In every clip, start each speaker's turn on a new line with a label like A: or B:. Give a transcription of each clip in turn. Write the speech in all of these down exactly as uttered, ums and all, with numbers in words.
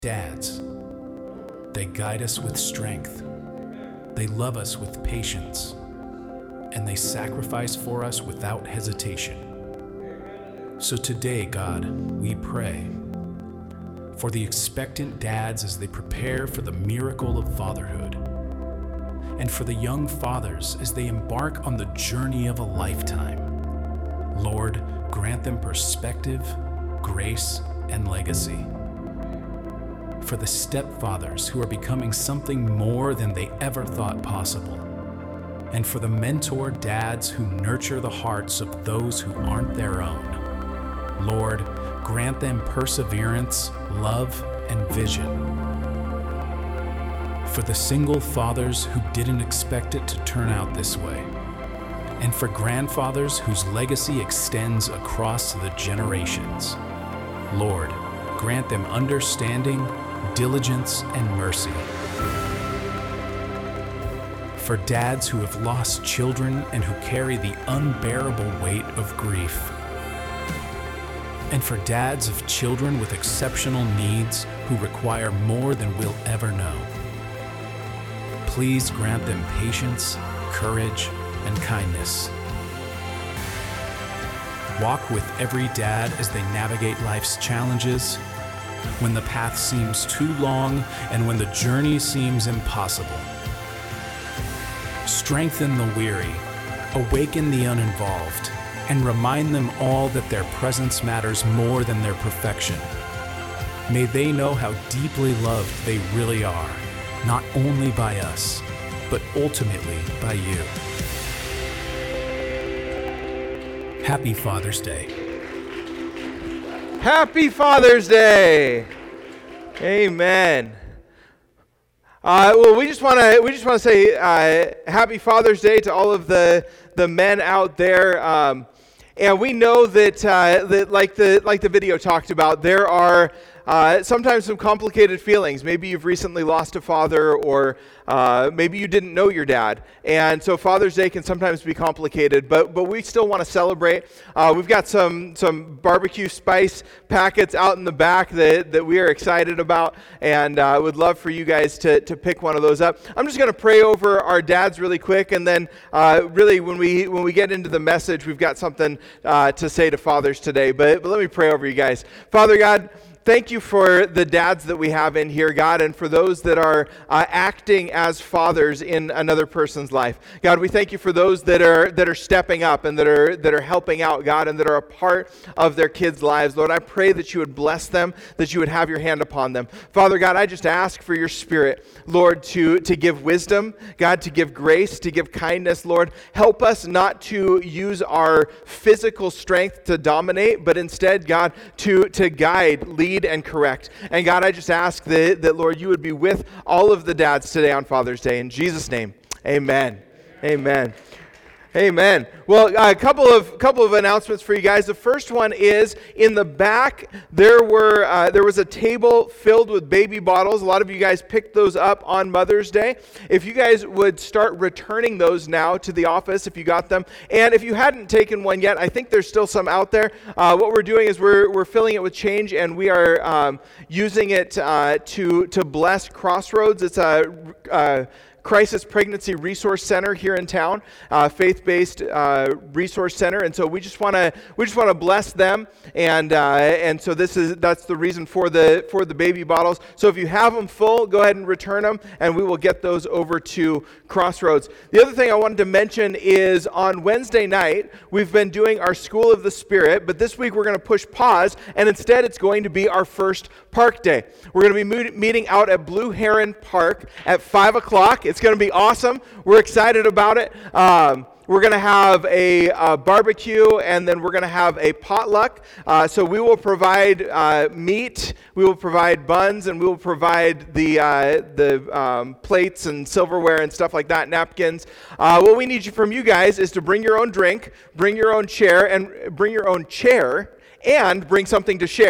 A: Dads, they guide us with strength, they love us with patience, and they sacrifice for us without hesitation. So today, God, we pray for the expectant dads as they prepare for the miracle of fatherhood, and for the young fathers as they embark on the journey of a lifetime. Lord, grant them perspective, grace, and legacy. For the stepfathers who are becoming something more than they ever thought possible, and for the mentor dads who nurture the hearts of those who aren't their own. Lord, grant them perseverance, love, and vision. For the single fathers who didn't expect it to turn out this way, and for grandfathers whose legacy extends across the generations. Lord, grant them understanding, diligence, and mercy. For dads who have lost children and who carry the unbearable weight of grief. And for dads of children with exceptional needs who require more than we'll ever know. Please grant them patience, courage, and kindness. Walk with every dad as they navigate life's challenges, when the path seems too long and when the journey seems impossible. Strengthen the weary, awaken the uninvolved, and remind them all that their presence matters more than their perfection. May they know how deeply loved they really are, not only by us, but ultimately by you. Happy Father's Day.
B: Happy Father's Day. Amen. Uh, well, we just want to we just want to say uh, Happy Father's Day to all of the the men out there. Um, and we know that uh, that like the like the video talked about, there are uh, sometimes some complicated feelings. Maybe you've recently lost a father, or uh, maybe you didn't know your dad. And so Father's Day can sometimes be complicated, but but we still want to celebrate. Uh, we've got some some barbecue spice packets out in the back that, that we are excited about, and I uh, would love for you guys to, to pick one of those up. I'm just going to pray over our dads really quick, and then uh, really when we when we get into the message, we've got something uh, to say to fathers today. But, but let me pray over you guys. Father God, thank you for the dads that we have in here, God, and for those that are uh, acting as fathers in another person's life. God, we thank you for those that are that are stepping up and that are that are helping out, God, and that are a part of their kids' lives. Lord, I pray that you would bless them, that you would have your hand upon them. Father God, I just ask for your Spirit, Lord, to, to give wisdom, God, to give grace, to give kindness. Lord, help us not to use our physical strength to dominate, but instead, God, to, to guide, lead, and correct. And God, I just ask that, that, Lord, you would be with all of the dads today on Father's Day. In Jesus' name, amen. Amen. Amen. Well, a couple of couple of announcements for you guys. The first one is in the back. There were uh, there was a table filled with baby bottles. A lot of you guys picked those up on Mother's Day. If you guys would start returning those now to the office, if you got them, and if you hadn't taken one yet, I think there's still some out there. Uh, what we're doing is we're we're filling it with change, and we are um, using it uh, to to bless Crossroads. It's a uh, Crisis Pregnancy Resource Center here in town, uh, faith-based uh, resource center, and so we just want to we just want to bless them, and uh, and so this is that's the reason for the for the baby bottles. So if you have them full, go ahead and return them, and we will get those over to Crossroads. The other thing I wanted to mention is on Wednesday night we've been doing our School of the Spirit, but this week we're going to push pause, and instead it's going to be our first Park Day. We're going to be mo- meeting out at Blue Heron Park at five o'clock. It's going to be awesome. We're excited about it. Um, we're going to have a, a barbecue, and then we're going to have a potluck. Uh, so we will provide uh, meat, we will provide buns, and we will provide the uh, the um, plates and silverware and stuff like that, napkins. Uh, what we need you from you guys is to bring your own drink, bring your own chair, and bring your own chair, and bring something to share.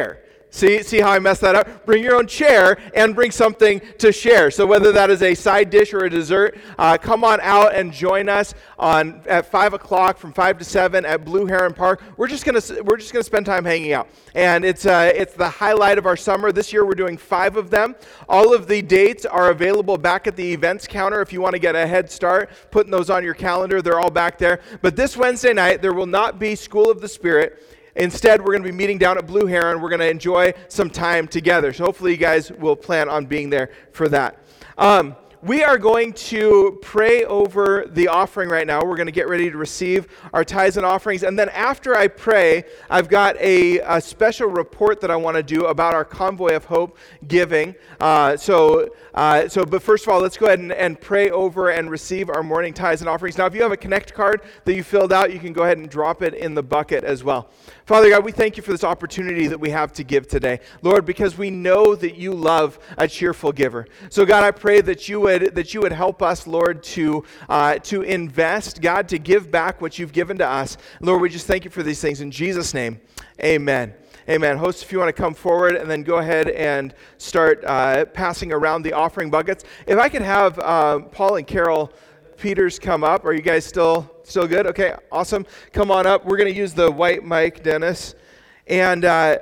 B: See, see how I messed that up? Bring your own chair and bring something to share. So whether that is a side dish or a dessert, uh, come on out and join us on at five o'clock from five to seven at Blue Heron Park. We're just gonna we're just gonna spend time hanging out, and it's uh, it's the highlight of our summer. This year we're doing five of them. All of the dates are available back at the events counter. If you want to get a head start, putting those on your calendar, they're all back there. But this Wednesday night there will not be School of the Spirit. Instead, we're going to be meeting down at Blue Heron. We're going to enjoy some time together. So hopefully you guys will plan on being there for that. Um, we are going to pray over the offering right now. We're going to get ready to receive our tithes and offerings. And then after I pray, I've got a, a special report that I want to do about our Convoy of Hope giving. Uh, so, uh, so, but first of all, let's go ahead and, and pray over and receive our morning tithes and offerings. Now, if you have a Connect card that you filled out, you can go ahead and drop it in the bucket as well. Father God, we thank you for this opportunity that we have to give today. Lord, because we know that you love a cheerful giver. So God, I pray that you would that you would help us, Lord, to uh, to invest, God, to give back what you've given to us. Lord, we just thank you for these things in Jesus' name. Amen. Amen. Hosts, if you want to come forward and then go ahead and start uh, passing around the offering buckets. If I could have uh, Paul and Carol Peters come up. Are you guys still still good? Okay, awesome. Come on up. We're going to use the white mic, Dennis. And uh,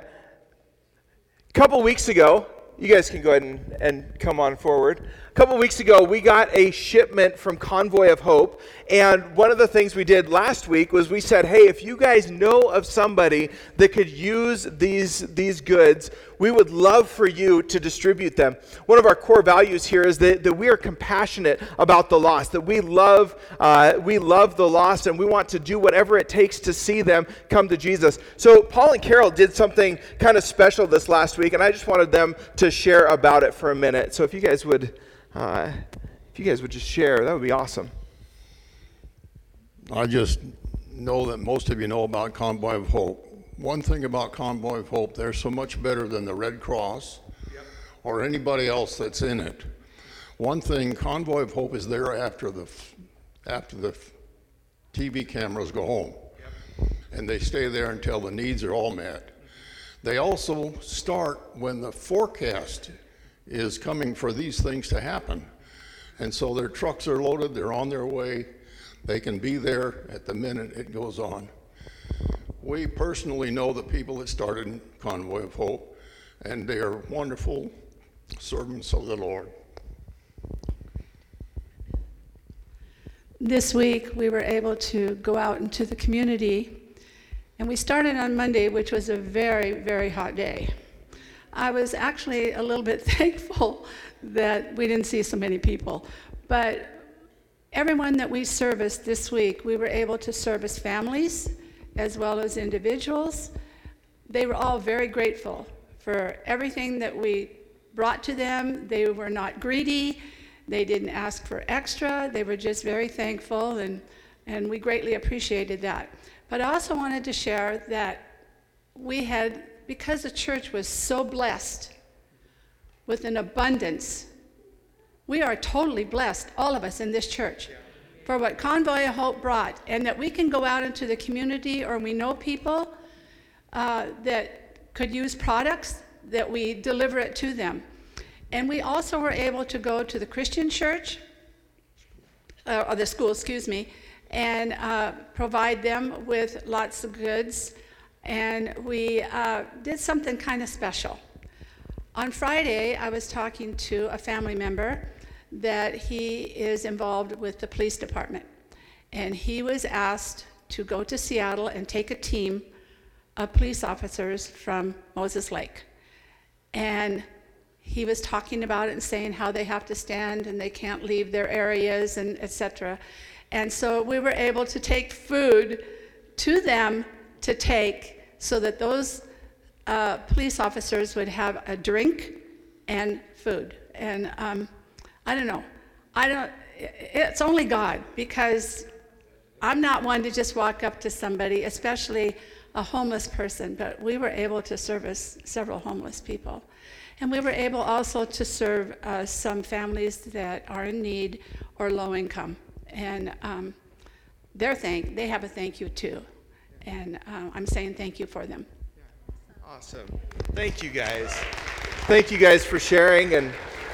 B: a couple weeks ago, you guys can go ahead and, and come on forward. A couple weeks ago, we got a shipment from Convoy of Hope, and one of the things we did last week was we said, hey, if you guys know of somebody that could use these, these goods, we would love for you to distribute them. One of our core values here is that, that we are compassionate about the lost, that we love, uh, we love the lost, and we want to do whatever it takes to see them come to Jesus. So Paul and Carol did something kind of special this last week, and I just wanted them to share about it for a minute. So if you guys would... Uh, if you guys would just share, that would be awesome.
C: I just know that most of you know about Convoy of Hope. One thing about Convoy of Hope, they're so much better than the Red Cross yep. or anybody else that's in it. One thing, Convoy of Hope is there after the after the T V cameras go home, yep. and they stay there until the needs are all met. They also start when the forecast is coming for these things to happen. And so their trucks are loaded, they're on their way, they can be there at the minute it goes on. We personally know the people that started Convoy of Hope, and they are wonderful servants of the Lord.
D: This week we were able to go out into the community, and we started on Monday, which was a very, very hot day. I was actually a little bit thankful that we didn't see so many people. But everyone that we serviced this week, we were able to service families as well as individuals. They were all very grateful for everything that we brought to them. They were not greedy. They didn't ask for extra. They were just very thankful, and, and we greatly appreciated that. But I also wanted to share that we had, because the church was so blessed with an abundance, we are totally blessed, all of us in this church, for what Convoy of Hope brought, and that we can go out into the community, or we know people uh, that could use products, that we deliver it to them. And we also were able to go to the Christian church, uh, or the school, excuse me, and uh, provide them with lots of goods. And we uh, did something kind of special. On Friday, I was talking to a family member that he is involved with the police department. And he was asked to go to Seattle and take a team of police officers from Moses Lake. And he was talking about it and saying how they have to stand and they can't leave their areas, and et cetera. And so we were able to take food to them to take, so that those uh, police officers would have a drink and food. And um, I don't know, I don't, it's only God, because I'm not one to just walk up to somebody, especially a homeless person, but we were able to service several homeless people. And we were able also to serve uh, some families that are in need or low income. And um, their thank, they have a thank you too. And uh, I'm saying thank you for them.
B: Awesome. Thank you guys. Thank you guys for sharing. And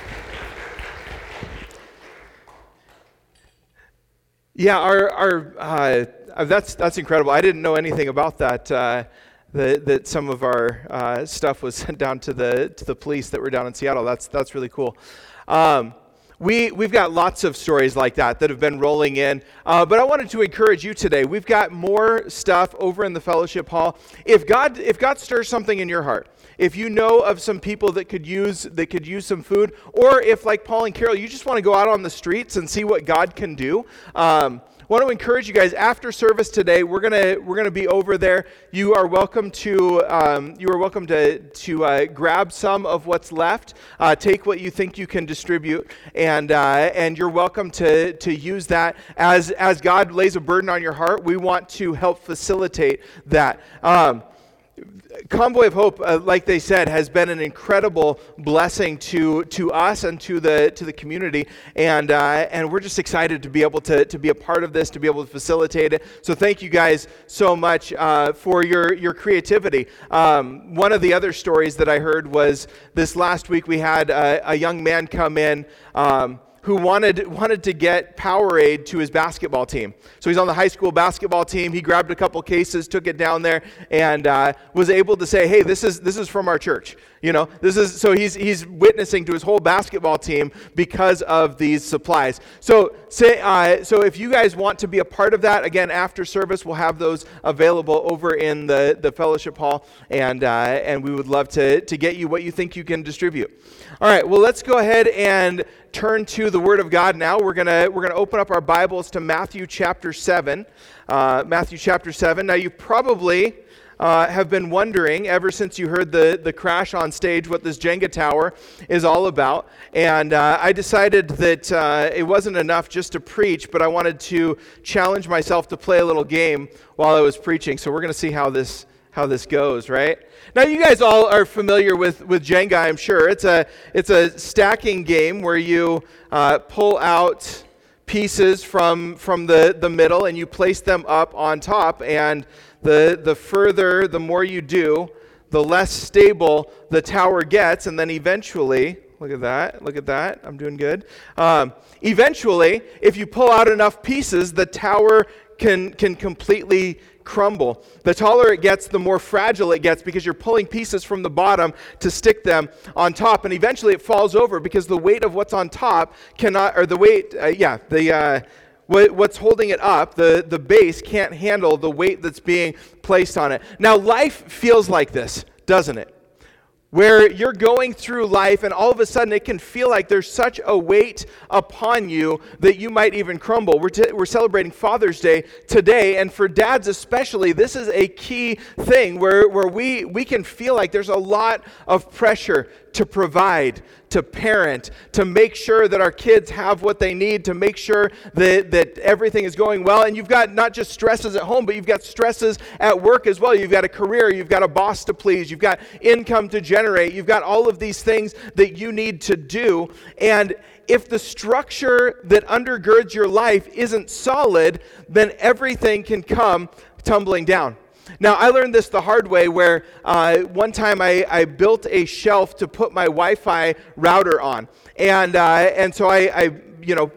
B: yeah, our our uh, that's that's incredible. I didn't know anything about that. Uh, that that some of our uh, stuff was sent down to the to the police that were down in Seattle. That's that's really cool. Um, We, we've got lots of stories like that that have been rolling in, uh, but I wanted to encourage you today. We've got more stuff over in the fellowship hall. If God, if God stirs something in your heart, if you know of some people that could use that could use some food, or if, like Paul and Carol, you just want to go out on the streets and see what God can do, um, I want to encourage you guys. After service today, we're gonna we're gonna be over there. You are welcome to um, you are welcome to to uh, grab some of what's left. Uh, take what you think you can distribute, and uh, and you're welcome to to use that as as God lays a burden on your heart. We want to help facilitate that. Um, Convoy of Hope, uh, like they said, has been an incredible blessing to to us and to the to the community, and uh, and we're just excited to be able to to be a part of this, to be able to facilitate it. So thank you guys so much uh, for your your creativity. Um, one of the other stories that I heard was this last week we had a, a young man come in. Um, who wanted wanted to get Powerade to his basketball team. So he's on the high school basketball team. He grabbed a couple cases, took it down there, and uh, was able to say, "Hey, this is this is from our church." You know, this is so he's he's witnessing to his whole basketball team because of these supplies. So say uh, so if you guys want to be a part of that, again after service, we'll have those available over in the, the fellowship hall, and uh, and we would love to to get you what you think you can distribute. All right, well, let's go ahead and turn to the Word of God now. We're gonna we're gonna open up our Bibles to Matthew chapter seven. Uh, Matthew chapter seven. Now, you probably uh, have been wondering ever since you heard the the crash on stage what this Jenga tower is all about. And uh, I decided that uh, it wasn't enough just to preach, but I wanted to challenge myself to play a little game while I was preaching. So we're gonna see how this how this goes, right? Now, you guys all are familiar with, with Jenga, I'm sure. It's a it's a stacking game where you uh, pull out pieces from from the, the middle and you place them up on top. And the the further, the more you do, the less stable the tower gets. And then eventually, look at that, look at that, I'm doing good. Um, eventually, if you pull out enough pieces, the tower can can completely crumble. The taller it gets, the more fragile it gets because you're pulling pieces from the bottom to stick them on top, and eventually it falls over because the weight of what's on top cannot, or the weight, uh, yeah, the uh, what, what's holding it up, the the base can't handle the weight that's being placed on it. Now, life feels like this, doesn't it? Where you're going through life and all of a sudden it can feel like there's such a weight upon you that you might even crumble. We're, t- we're celebrating Father's Day today, and for dads especially, this is a key thing where, where we, we can feel like there's a lot of pressure to provide, to parent, to make sure that our kids have what they need, to make sure that, that everything is going well. And you've got not just stresses at home, but you've got stresses at work as well. You've got a career, you've got a boss to please, you've got income to generate, you've got all of these things that you need to do. And if the structure that undergirds your life isn't solid, then everything can come tumbling down. Now, I learned this the hard way where uh, one time I, I built a shelf to put my Wi-Fi router on. And uh, and so I, I, you know,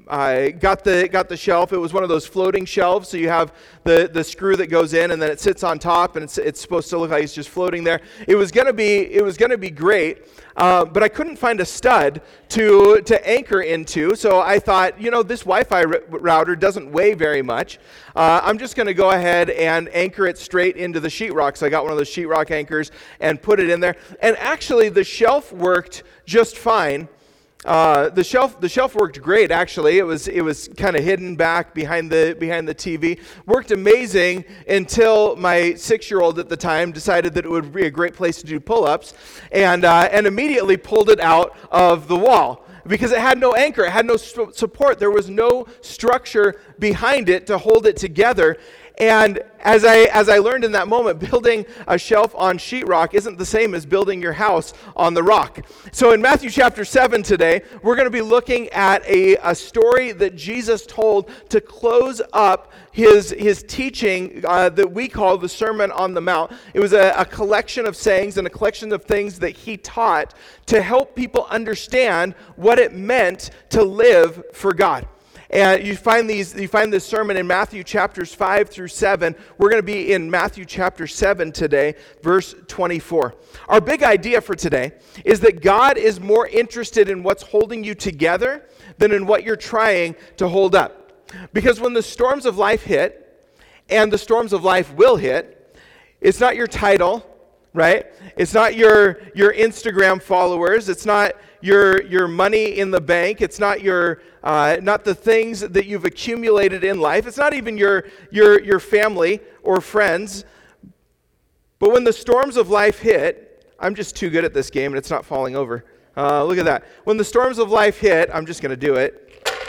B: I got the got the shelf. It was one of those floating shelves, so you have the, the screw that goes in, and then it sits on top, and it's it's supposed to look like it's just floating there. It was gonna be it was gonna be great, uh, but I couldn't find a stud to to anchor into. So I thought, you know, this Wi-Fi r- router doesn't weigh very much. Uh, I'm just gonna go ahead and anchor it straight into the sheetrock. So I got one of those sheetrock anchors and put it in there. And actually, the shelf worked just fine. Uh, the shelf the shelf worked great, actually. It was it was kind of hidden back behind the behind the T V. Worked amazing until my six-year-old at the time decided that it would be a great place to do pull-ups, and uh, and immediately pulled it out of the wall because it had no anchor, it had no su- support. There was no structure behind it to hold it together. And as I as I learned in that moment, building a shelf on sheetrock isn't the same as building your house on the rock. So in Matthew chapter seven today, we're going to be looking at a, a story that Jesus told to close up his his teaching uh, that we call the Sermon on the Mount. It was a, a collection of sayings and a collection of things that he taught to help people understand what it meant to live for God. And you find these, you find this sermon in Matthew chapters five through seven. We're going to be in Matthew chapter seven today, verse twenty-four. Our big idea for today is that God is more interested in what's holding you together than in what you're trying to hold up. Because when the storms of life hit, and the storms of life will hit, it's not your title, right? It's not your your Instagram followers. It's not your your money in the bank. It's not your uh, not the things that you've accumulated in life. It's not even your your your family or friends. But when the storms of life hit, I'm just too good at this game, and it's not falling over. Uh, look at that. When the storms of life hit, I'm just going to do it.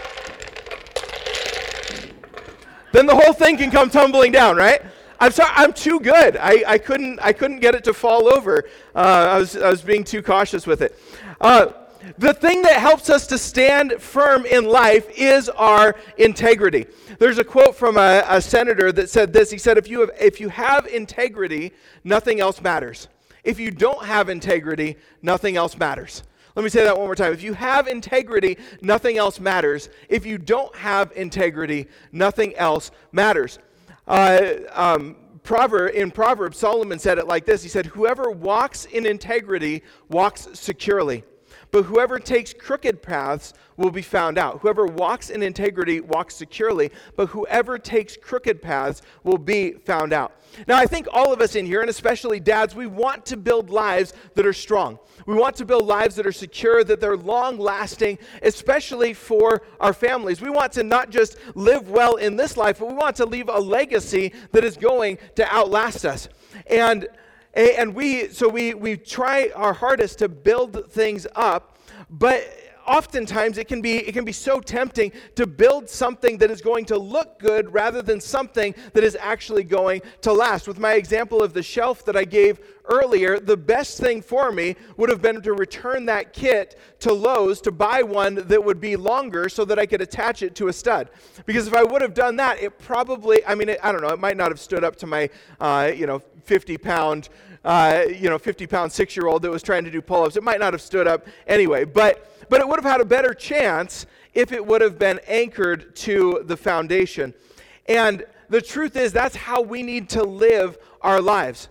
B: Then the whole thing can come tumbling down, right? I'm sorry, I'm too good. I, I couldn't I couldn't get it to fall over. Uh, I was I was being too cautious with it. Uh, the thing that helps us to stand firm in life is our integrity. There's a quote from a, a senator that said this. He said, "If you have if you have integrity, nothing else matters. If you don't have integrity, nothing else matters." Let me say that one more time. If you have integrity, nothing else matters. If you don't have integrity, nothing else matters. Uh, um, Proverb, in Proverbs, Solomon said it like this. He said, "Whoever walks in integrity walks securely, but whoever takes crooked paths will be found out." Whoever walks in integrity walks securely, but whoever takes crooked paths will be found out. Now, I think all of us in here, and especially dads, we want to build lives that are strong. We want to build lives that are secure, that they're long-lasting, especially for our families. We want to not just live well in this life, but we want to leave a legacy that is going to outlast us. And and we so we we try our hardest to build things up, but oftentimes it can be it can be so tempting to build something that is going to look good rather than something that is actually going to last. With my example of the shelf that I gave earlier, the best thing for me would have been to return that kit to Lowe's to buy one that would be longer so that I could attach it to a stud. Because if I would have done that, it probably, I mean, it, I don't know, it might not have stood up to my, uh, you know, fifty pound, uh, you know, fifty pound six-year-old that was trying to do pull-ups. It might not have stood up anyway, but but it would have had a better chance if it would have been anchored to the foundation. And the truth is, that's how we need to live our lives.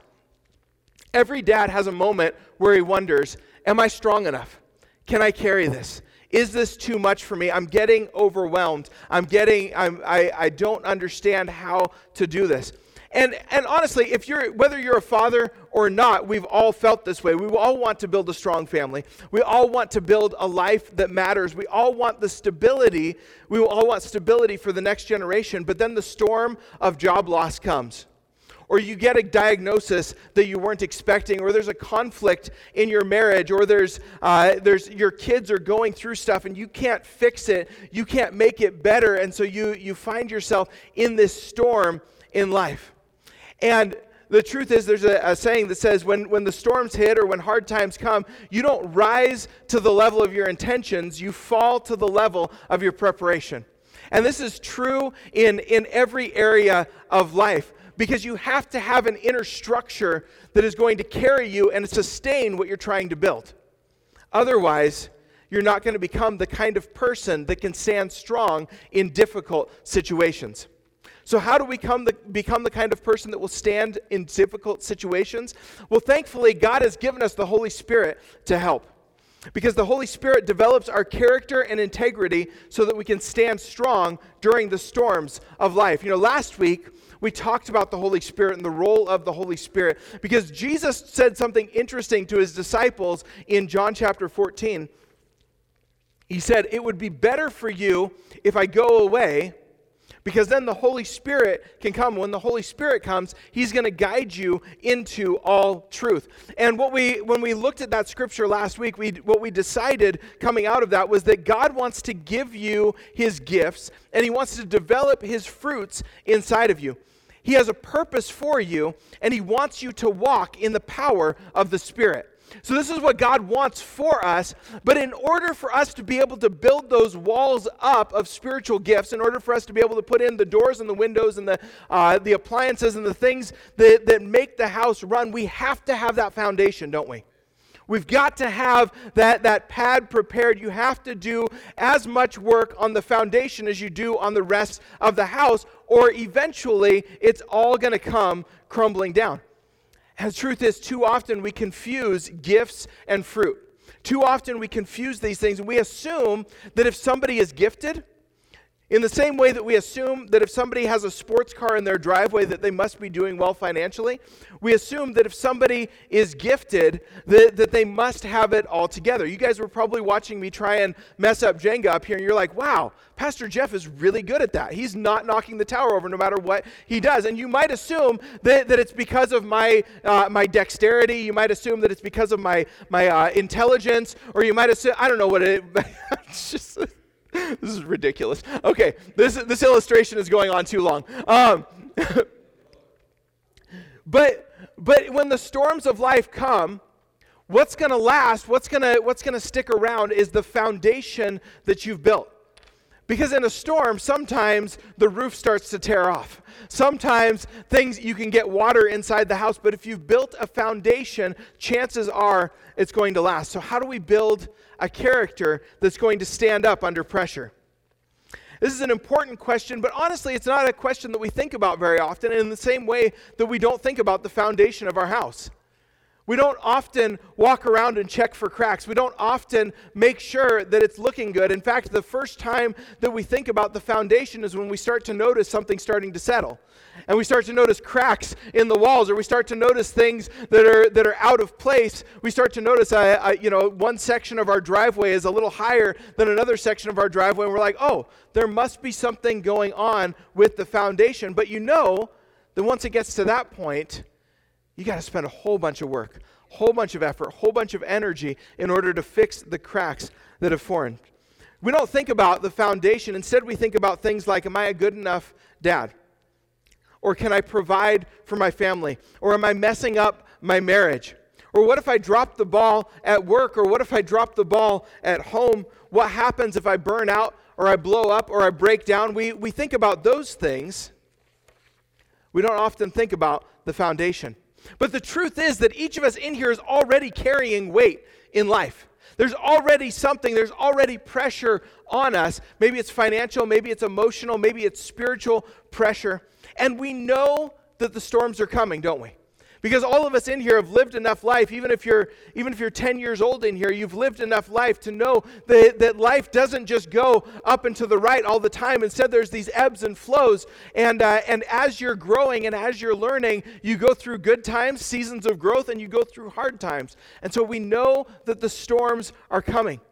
B: Every dad has a moment where he wonders, am I strong enough? Can I carry this? Is this too much for me? I'm getting overwhelmed. I'm getting, I'm, I, I don't understand how to do this. And and honestly, if you're whether you're a father or not, we've all felt this way. We all want to build a strong family. We all want to build a life that matters. We all want the stability. We all want stability for the next generation. But then the storm of job loss comes. Or you get a diagnosis that you weren't expecting, or there's a conflict in your marriage, or there's uh, there's your kids are going through stuff and you can't fix it. You can't make it better. And so you you find yourself in this storm in life. And the truth is, there's a, a saying that says when, when the storms hit or when hard times come, you don't rise to the level of your intentions, you fall to the level of your preparation. And this is true in, in every area of life, because you have to have an inner structure that is going to carry you and sustain what you're trying to build. Otherwise, you're not going to become the kind of person that can stand strong in difficult situations. So how do we become the, become the kind of person that will stand in difficult situations? Well, thankfully, God has given us the Holy Spirit to help. Because the Holy Spirit develops our character and integrity so that we can stand strong during the storms of life. You know, last week, we talked about the Holy Spirit and the role of the Holy Spirit, because Jesus said something interesting to his disciples in John chapter fourteen. He said, "It would be better for you if I go away, because then the Holy Spirit can come. When the Holy Spirit comes, he's going to guide you into all truth." And what we, when we looked at that scripture last week, we what we decided coming out of that was that God wants to give you his gifts, and he wants to develop his fruits inside of you. He has a purpose for you, and he wants you to walk in the power of the Spirit. So this is what God wants for us, but in order for us to be able to build those walls up of spiritual gifts, in order for us to be able to put in the doors and the windows and the uh, the appliances and the things that, that make the house run, we have to have that foundation, don't we? We've got to have that, that pad prepared. You have to do as much work on the foundation as you do on the rest of the house, or eventually it's all going to come crumbling down. And the truth is, too often we confuse gifts and fruit. Too often we confuse these things, and we assume that if somebody is gifted, in the same way that we assume that if somebody has a sports car in their driveway that they must be doing well financially, we assume that if somebody is gifted, that, that they must have it all together. You guys were probably watching me try and mess up Jenga up here, and you're like, wow, Pastor Jeff is really good at that. He's not knocking the tower over no matter what he does. And you might assume that, that it's because of my uh, my dexterity. You might assume that it's because of my, my uh, intelligence, or you might assume, I don't know what it is. It's just... This is ridiculous. Okay, this this illustration is going on too long. Um, but but when the storms of life come, what's going to last? What's going to what's going to stick around is the foundation that you've built. Because in a storm, sometimes the roof starts to tear off. Sometimes things, you can get water inside the house, but if you've built a foundation, chances are it's going to last. So how do we build a character that's going to stand up under pressure? This is an important question, but honestly, it's not a question that we think about very often, in the same way that we don't think about the foundation of our house. We don't often walk around and check for cracks. We don't often make sure that it's looking good. In fact, the first time that we think about the foundation is when we start to notice something starting to settle. And we start to notice cracks in the walls, or we start to notice things that are that are out of place. We start to notice, uh, uh, you know, one section of our driveway is a little higher than another section of our driveway, and we're like, oh, there must be something going on with the foundation. But you know that once it gets to that point, you got to spend a whole bunch of work, a whole bunch of effort, a whole bunch of energy in order to fix the cracks that have formed. We don't think about the foundation. Instead, we think about things like, am I a good enough dad? Or can I provide for my family? Or am I messing up my marriage? Or what if I drop the ball at work? Or what if I drop the ball at home? What happens if I burn out, or I blow up, or I break down? We, we think about those things. We don't often think about the foundation. But the truth is that each of us in here is already carrying weight in life. There's already something, there's already pressure on us. Maybe it's financial, maybe it's emotional, maybe it's spiritual pressure. And we know that the storms are coming, don't we? Because all of us in here have lived enough life, even if you're even if you're ten years old in here, you've lived enough life to know that, that life doesn't just go up and to the right all the time. Instead, there's these ebbs and flows. And, uh, and as you're growing and as you're learning, you go through good times, seasons of growth, and you go through hard times. And so we know that the storms are coming.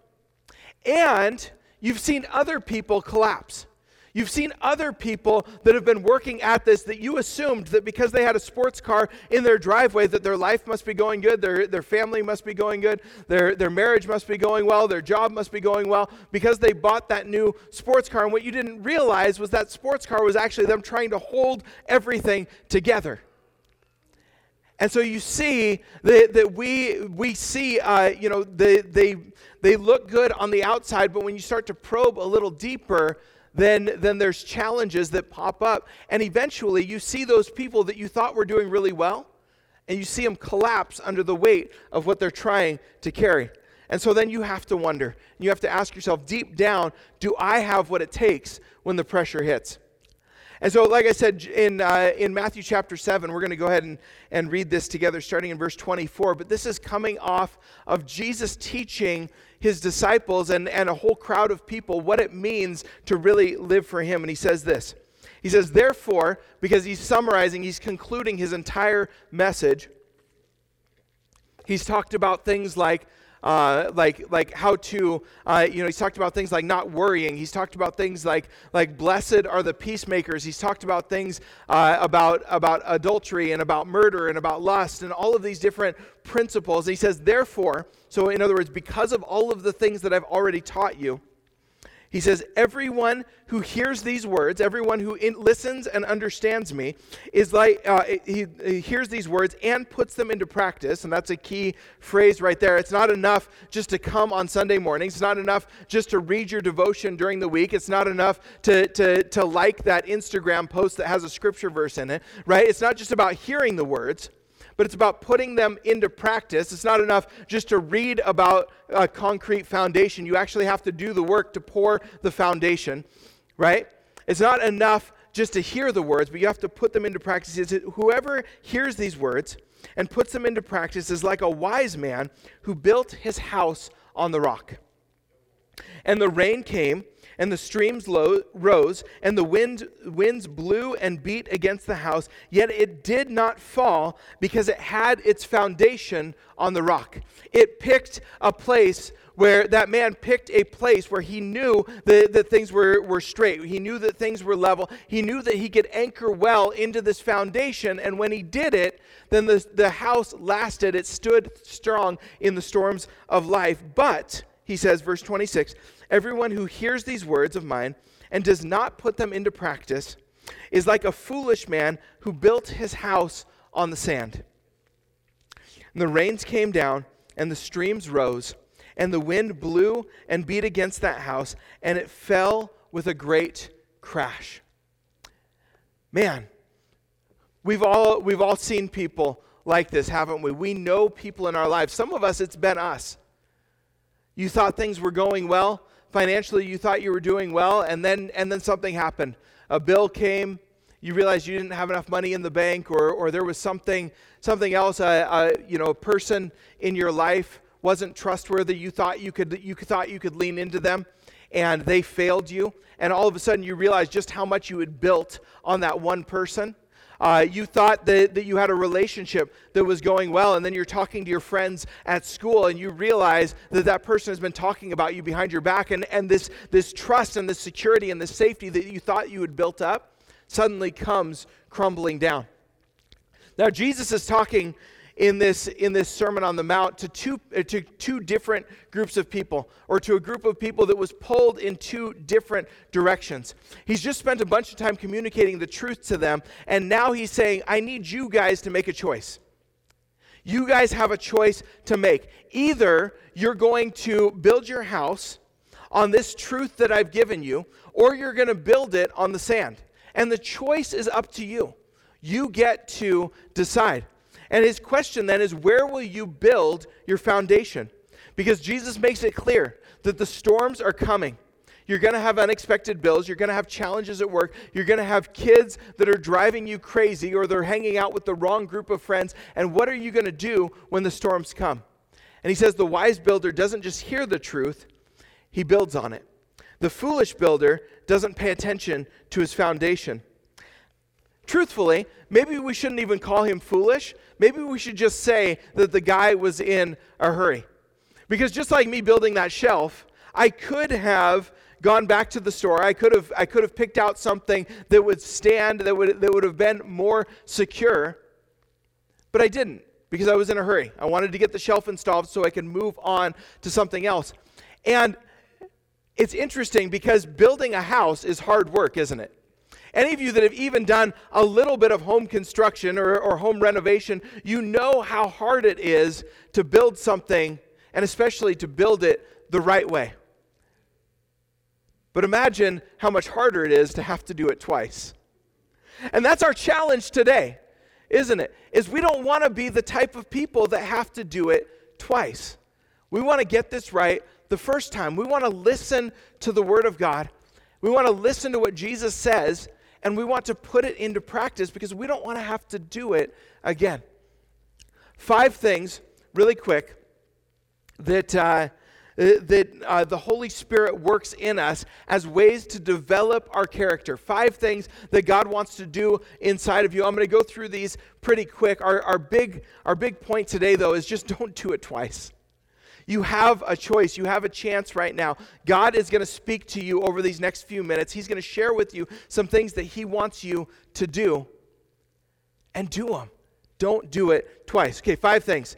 B: And you've seen other people collapse. You've seen other people that have been working at this, that you assumed that because they had a sports car in their driveway that their life must be going good, their, their family must be going good, their, their marriage must be going well, their job must be going well, because they bought that new sports car. And what you didn't realize was that sports car was actually them trying to hold everything together. And so you see that, that we we see, uh, you know, they, they, they look good on the outside, but when you start to probe a little deeper, Then, then there's challenges that pop up. And eventually you see those people that you thought were doing really well, and you see them collapse under the weight of what they're trying to carry. And so then you have to wonder, you have to ask yourself deep down, do I have what it takes when the pressure hits? And so, like I said, in uh, in Matthew chapter seven, we're going to go ahead and, and read this together starting in verse twenty-four. But this is coming off of Jesus teaching his disciples and, and a whole crowd of people what it means to really live for him. And he says this. He says, therefore, because he's summarizing, he's concluding his entire message. He's talked about things like, Uh, like like how to, uh, you know, he's talked about things like not worrying. He's talked about things like like blessed are the peacemakers. He's talked about things uh, about about adultery and about murder and about lust and all of these different principles. And he says, therefore, so in other words, because of all of the things that I've already taught you, He says, everyone who hears these words, everyone who in, listens and understands me, is like, uh, he, he hears these words and puts them into practice. And that's a key phrase right there. It's not enough just to come on Sunday mornings. It's not enough just to read your devotion during the week. It's not enough to, to, to like that Instagram post that has a scripture verse in it, right? It's not just about hearing the words, but it's about putting them into practice. It's not enough just to read about a concrete foundation. You actually have to do the work to pour the foundation, right? It's not enough just to hear the words, but you have to put them into practice. It's whoever hears these words and puts them into practice is like a wise man who built his house on the rock. And the rain came, and the streams lo- rose, and the wind winds blew and beat against the house, yet it did not fall because it had its foundation on the rock. It picked a place where that man picked a place where he knew that, that things were, were straight. He knew that things were level. He knew that he could anchor well into this foundation, and when he did it, then the, the house lasted. It stood strong in the storms of life. But, he says, verse twenty-six, everyone who hears these words of mine and does not put them into practice is like a foolish man who built his house on the sand. And the rains came down, and the streams rose, and the wind blew and beat against that house, and it fell with a great crash. Man, we've all we've all seen people like this, haven't we? We know people in our lives. Some of us, it's been us. You thought things were going well. Financially, you thought you were doing well, and then and then something happened. A bill came. You realized you didn't have enough money in the bank, or or there was something something else. A, a you know a person in your life wasn't trustworthy. You thought you could you thought you could lean into them, and they failed you. And all of a sudden, you realized just how much you had built on that one person. Uh, you thought that, that you had a relationship that was going well, and then you're talking to your friends at school, and you realize that that person has been talking about you behind your back, and, and this, this trust and this security and this safety that you thought you had built up suddenly comes crumbling down. Now, Jesus is talking in this in this Sermon on the Mount to two uh, to two different groups of people, or to a group of people that was pulled in two different directions. He's just spent a bunch of time communicating the truth to them, and now he's saying, I need you guys to make a choice. You guys have a choice to make. Either you're going to build your house on this truth that I've given you, or you're going to build it on the sand. And the choice is up to you. You get to decide. And his question then is, where will you build your foundation? Because Jesus makes it clear that the storms are coming. You're going to have unexpected bills. You're going to have challenges at work. You're going to have kids that are driving you crazy, or they're hanging out with the wrong group of friends. And what are you going to do when the storms come? And he says the wise builder doesn't just hear the truth, he builds on it. The foolish builder doesn't pay attention to his foundation. Truthfully, maybe we shouldn't even call him foolish. Maybe we should just say that the guy was in a hurry. Because just like me building that shelf, I could have gone back to the store. I could have I could have picked out something that would stand, that would that would have been more secure. But I didn't, because I was in a hurry. I wanted to get the shelf installed so I could move on to something else. And it's interesting because building a house is hard work, isn't it? Any of you that have even done a little bit of home construction or, or home renovation, you know how hard it is to build something, and especially to build it the right way. But imagine how much harder it is to have to do it twice. And that's our challenge today, isn't it? Is we don't want to be the type of people that have to do it twice. We want to get this right the first time. We want to listen to the Word of God. We want to listen to what Jesus says, and we want to put it into practice because we don't want to have to do it again. Five things, really quick, that uh, that uh, the Holy Spirit works in us as ways to develop our character. Five things that God wants to do inside of you. I'm going to go through these pretty quick. Our, our big our big point today, though, is just don't do it twice. You have a choice. You have a chance right now. God is going to speak to you over these next few minutes. He's going to share with you some things that he wants you to do. And do them. Don't do it twice. Okay, five things.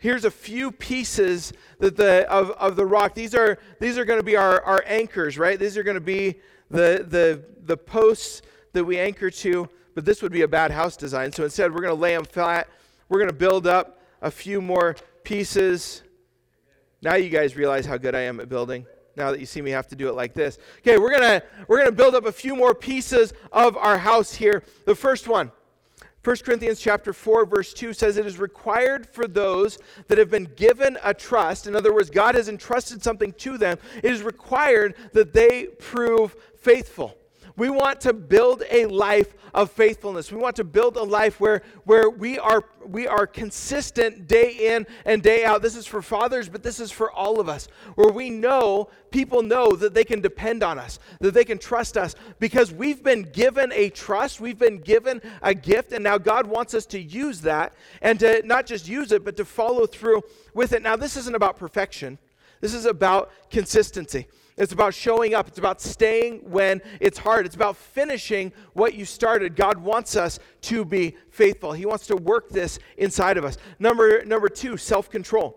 B: here's a few pieces that the of, of the rock. These are these are going to be our, our anchors, right? These are going to be the the the posts that we anchor to, but this would be a bad house design. So instead, we're going to lay them flat. We're going to build up a few more pieces. Now you guys realize how good I am at building. Now that you see me have to do it like this. Okay, we're gonna we're gonna build up a few more pieces of our house here. The first one, First Corinthians chapter four, verse two says, it is required for those that have been given a trust. In other words, God has entrusted something to them. It is required that they prove faithful. We want to build a life of faithfulness. We want to build a life where, where we are we are consistent day in and day out. This is for fathers, but this is for all of us. Where we know, people know that they can depend on us, that they can trust us, because we've been given a trust, we've been given a gift, and now God wants us to use that, and to not just use it, but to follow through with it. Now, this isn't about perfection. This is about consistency. It's about showing up. It's about staying when it's hard. It's about finishing what you started. God wants us to be faithful. He wants to work this inside of us. Number, number two, self-control.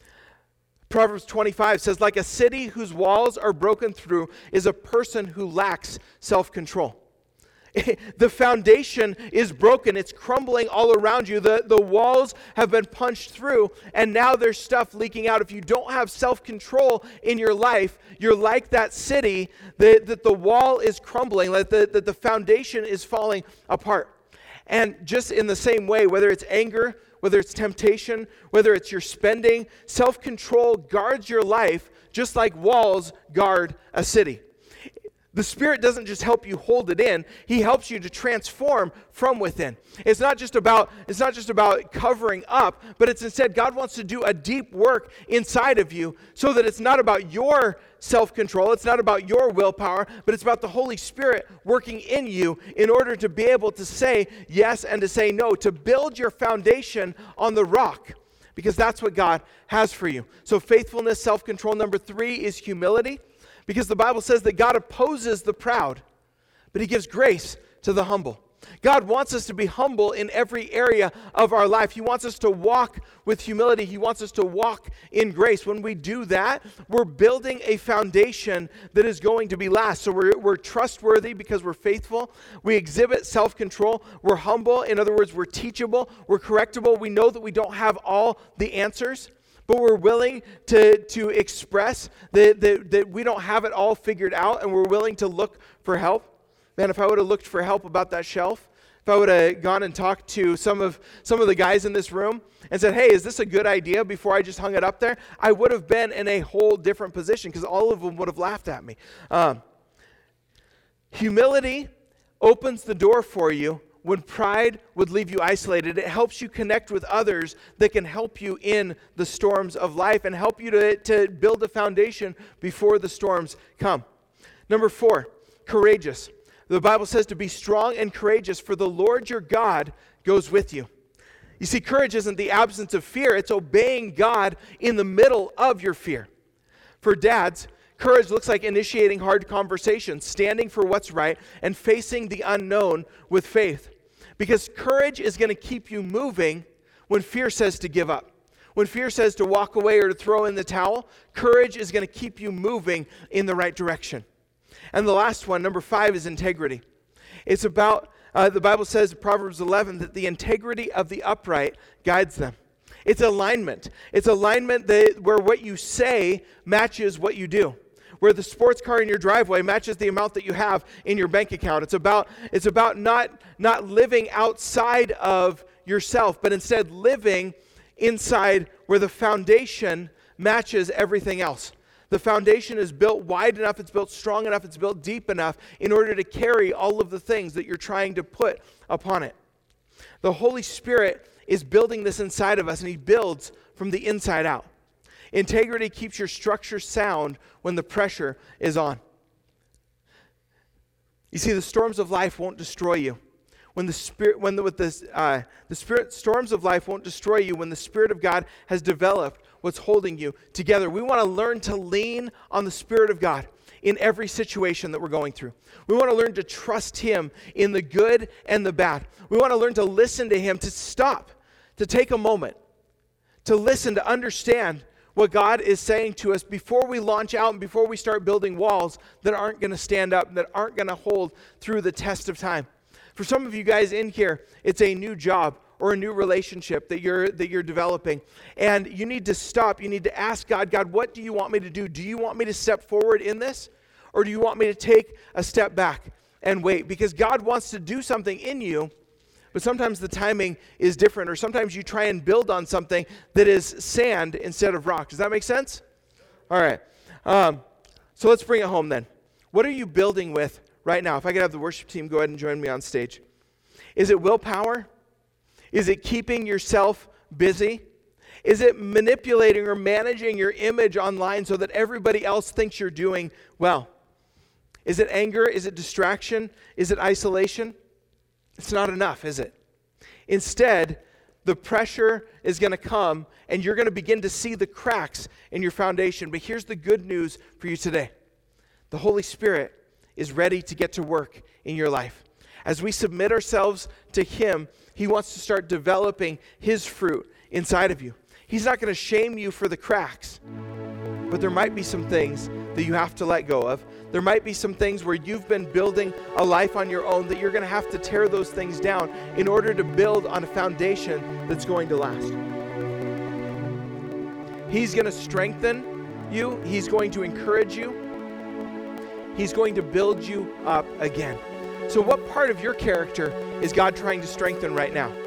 B: Proverbs twenty-five says, like a city whose walls are broken through is a person who lacks self-control. The foundation is broken. It's crumbling all around you. The, the walls have been punched through, and now there's stuff leaking out. If you don't have self-control in your life, you're like that city that, that the wall is crumbling, that the, that the foundation is falling apart. And just in the same way, whether it's anger, whether it's temptation, whether it's your spending, self-control guards your life just like walls guard a city. The Spirit doesn't just help you hold it in, He helps you to transform from within. It's not just about, it's not just about covering up, but it's instead God wants to do a deep work inside of you so that it's not about your self-control, it's not about your willpower, but it's about the Holy Spirit working in you in order to be able to say yes and to say no, to build your foundation on the rock, because that's what God has for you. So faithfulness, self-control. Number three is humility. Because the Bible says that God opposes the proud, but He gives grace to the humble. God wants us to be humble in every area of our life. He wants us to walk with humility. He wants us to walk in grace. When we do that, we're building a foundation that is going to be last. So we're, we're trustworthy because we're faithful. We exhibit self-control. We're humble. In other words, we're teachable. We're correctable. We know that we don't have all the answers, but we're willing to, to express that, that, that we don't have it all figured out, and we're willing to look for help. Man, if I would have looked for help about that shelf, if I would have gone and talked to some of some of the guys in this room and said, hey, is this a good idea, before I just hung it up there, I would have been in a whole different position, because all of them would have laughed at me. Um, humility opens the door for you when pride would leave you isolated. It helps you connect with others that can help you in the storms of life and help you to, to build a foundation before the storms come. Number four, courageous. The Bible says to be strong and courageous, for the Lord your God goes with you. You see, courage isn't the absence of fear. It's obeying God in the middle of your fear. For dads, courage looks like initiating hard conversations, standing for what's right, and facing the unknown with faith. Because courage is going to keep you moving when fear says to give up. When fear says to walk away or to throw in the towel, courage is going to keep you moving in the right direction. And the last one, number five, is integrity. It's about, uh, the Bible says in Proverbs eleven that the integrity of the upright guides them. It's alignment. It's alignment that, where what you say matches what you do. Where the sports car in your driveway matches the amount that you have in your bank account. It's about it's about not, not living outside of yourself, but instead living inside where the foundation matches everything else. The foundation is built wide enough, it's built strong enough, it's built deep enough in order to carry all of the things that you're trying to put upon it. The Holy Spirit is building this inside of us, and He builds from the inside out. Integrity keeps your structure sound when the pressure is on. You see, the storms of life won't destroy you. When the spirit, when the, with this, uh, the spirit storms of life won't destroy you when the Spirit of God has developed what's holding you together. We want to learn to lean on the Spirit of God in every situation that we're going through. We want to learn to trust Him in the good and the bad. We want to learn to listen to Him, to stop, to take a moment, to listen, to understand what God is saying to us before we launch out and before we start building walls that aren't going to stand up, that aren't going to hold through the test of time. For some of you guys in here, it's a new job or a new relationship that you're that you're developing. And you need to stop. You need to ask God, God, what do you want me to do? Do you want me to step forward in this? Or do you want me to take a step back and wait? Because God wants to do something in you, but sometimes the timing is different, or sometimes you try and build on something that is sand instead of rock. Does that make sense? All right. Um, so let's bring it home then. What are you building with right now? If I could have the worship team go ahead and join me on stage. Is it willpower? Is it keeping yourself busy? Is it manipulating or managing your image online so that everybody else thinks you're doing well? Is it anger? Is it distraction? Is it isolation? It's not enough, is it? Instead, the pressure is going to come and you're going to begin to see the cracks in your foundation. But here's the good news for you today. The Holy Spirit is ready to get to work in your life. As we submit ourselves to Him, He wants to start developing His fruit inside of you. He's not going to shame you for the cracks, but there might be some things that you have to let go of. There might be some things where you've been building a life on your own that you're going to have to tear those things down in order to build on a foundation that's going to last. He's going to strengthen you. He's going to encourage you. He's going to build you up again. So what part of your character is God trying to strengthen right now?